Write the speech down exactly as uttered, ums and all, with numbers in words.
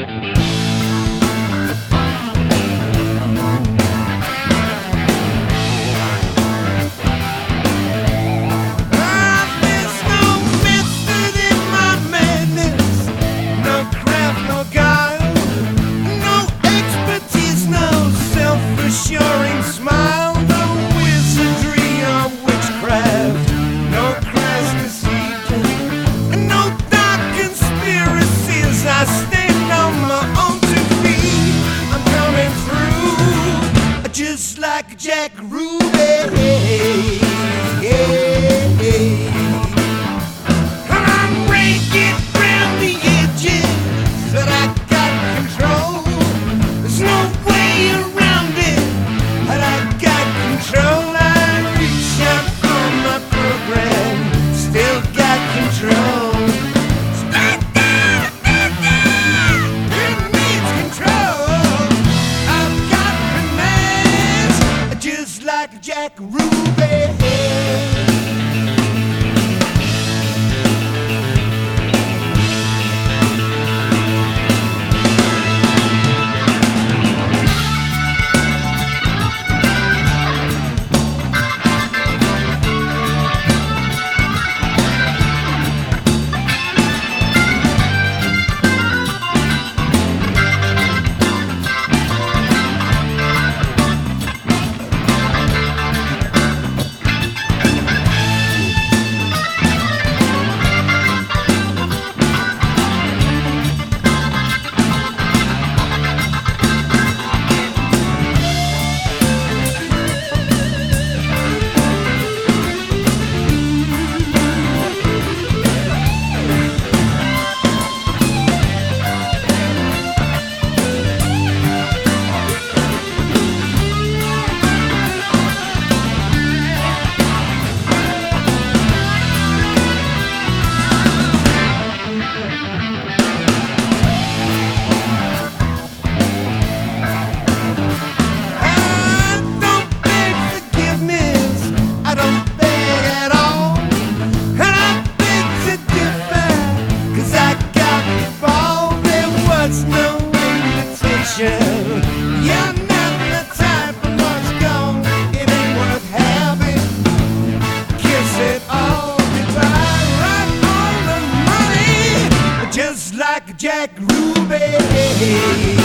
Reassuring smile, no wizardry or witchcraft, no crass deceit, and no dark conspiracies. I stand on my own two feet. I'm coming through just like Jack Ruby. I'm raking round the edges, but I got control. There's no way around it. But I got control, I reach out for my program, still got control. Stand down, stand down, it needs control. I've got finesse, just like Jack Ruby. You're not the type of love's gone, it ain't worth having. Kiss it all goodbye, right on the money, just like Jack Ruby.